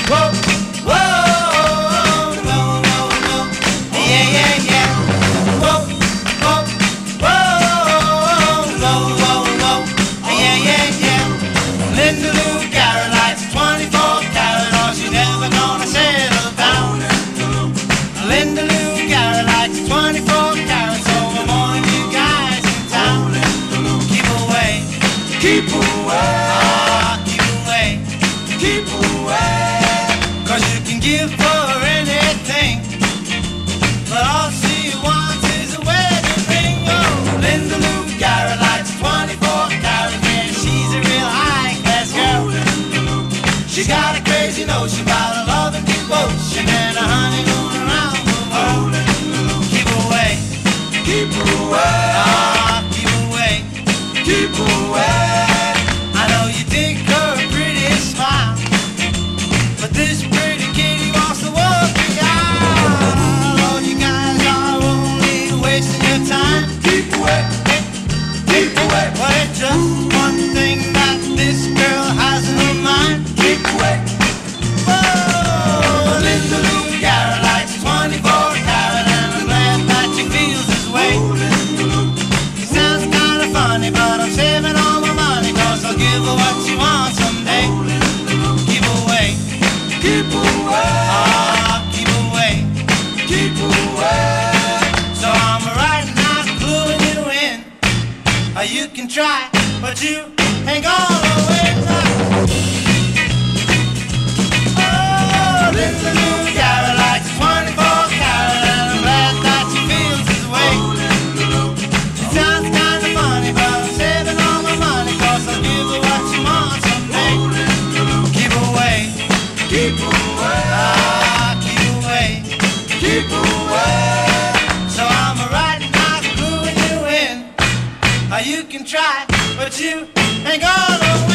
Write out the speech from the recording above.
Whoa, whoa, no, no, no. Yeah, yeah, yeah. Whoa, whoa, whoa, whoa, whoa, whoa. Yeah, yeah, yeah. Linda Lou Garrett likes 24 karat, or she's never gonna settle down. Linda Lou Garrett likes 24 karat, so I'm warning you guys in town. Keep away, keep away. Keep away, keep away. 'Cause you can give her anything, but all she wants is a wedding ring. Oh, Linda Lou Garrett likes 24 karat, yeah, she's a real high-class girl. She's got a crazy notion about a love and devotion and a honeymoon around the world. Keep away, keep away. Keep away, keep away. I know you think her a pretty smile, but this pretty kitty wants to walk the aisle. All you guys are only wasting your time. Keep away, keep away. But it's just one thing that this girl has in her mind. Keep away. Oh, Linda Lou Garrett likes 24 karat, and I'm glad that she feels this way. It sounds kinda funny, but I'm saving all my money, 'cause I'll give her what she wants someday. Keep away, keep away. Keep away, keep away. So I'm right now cluing you in. You can try, but you ain't gonna win. Oh, Linda Lou Garrett likes 24 karat, and I'm glad that she feels this way. It sounds kinda funny, but I'm saving all my money, 'cause I'll give her what she wants someday. Keep away, keep away. Keep away, keep away. So I'm right now cluing you in. You can try, but you ain't gonna win.